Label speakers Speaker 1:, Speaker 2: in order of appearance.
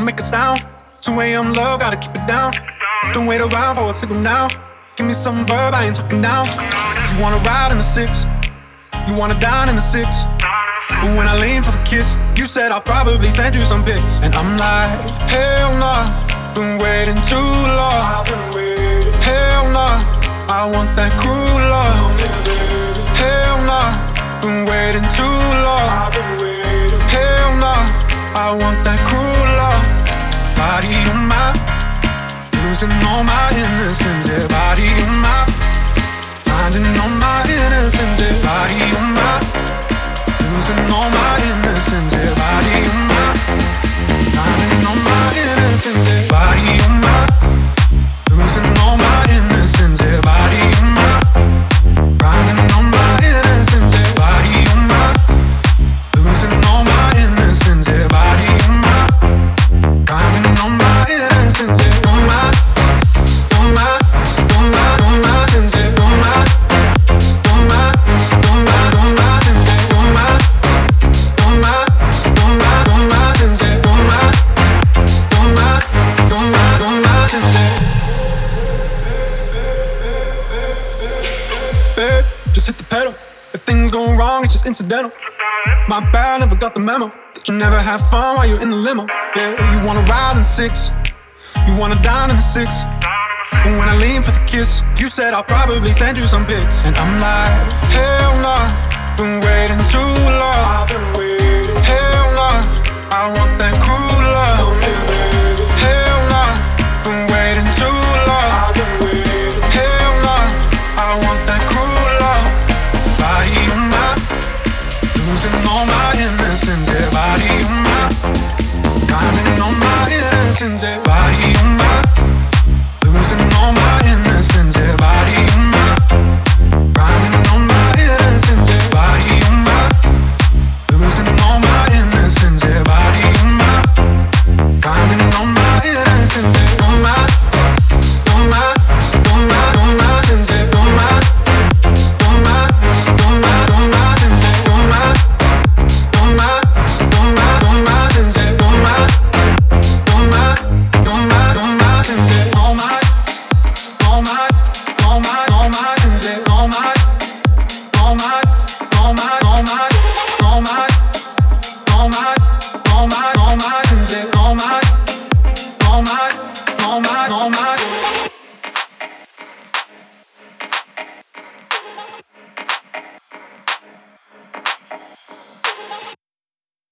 Speaker 1: don't make a sound. 2 a.m. love, gotta keep it down. Don't wait around for a signal now. Give me some verb, I ain't talking now. You wanna ride in the 6, you wanna dine in the 6. But when I lean for the kiss, you said I'll probably send you some pics. And I'm like, hell nah, been waiting too long. Hell nah, I want that cruel love. Hell nah, been waiting too long. Hell nah, I want that cruel love. Body on my, losing all my innocence. Yeah, body on my, finding all my innocence. Yeah, body on my, losing all my innocence. Yeah, body on my, finding all my innocence. Yeah, body on my, losing all my innocence. Yeah, body on my, finding all my innocence. Yeah, body on my, losing all my innocence. Yeah, body on my, finding all my innocence. Yeah, on my, on my, on my, on my sins. Yeah, on my, on my, on my, on my sins. Yeah, on my, on my, on my, on my sins. Yeah, on my, on my, on my, on my sins. Yeah. Babe, just hit the pedal. If things go wrong, it's just incidental. My bad, never got the memo that you never have fun while you're in the limo. Yeah, you wanna ride in 6, you wanna dine in the 6. But when I lean for the kiss, you said I'll probably send you some pics. And I'm like, hell nah, been waiting too long. Hell nah, I want that cruel love. Hell nah, been waiting too long. Hell nah, I want that cruel love. Body on my, losing all my innocence. Yeah, body on my, finding all my innocence. Yeah, body on my, losing all my innocence. Yeah, body on my, finding all my innocence. Yeah, body on my, losing all my innocence. Yeah, body on my, finding all my innocence. Yeah, on my, on my, on my, on my sins. Yeah, on my, on my, on my, on my sins. Yeah, on my, on my, on my, on my sins. Yeah, on my, on my, on my, on my sins. Yeah, on my, on my, on my, on my sins. Yeah, on my, on my, on my, on my, on my, on my, on my, on my sins. Yeah, on my, on my, on my, on my.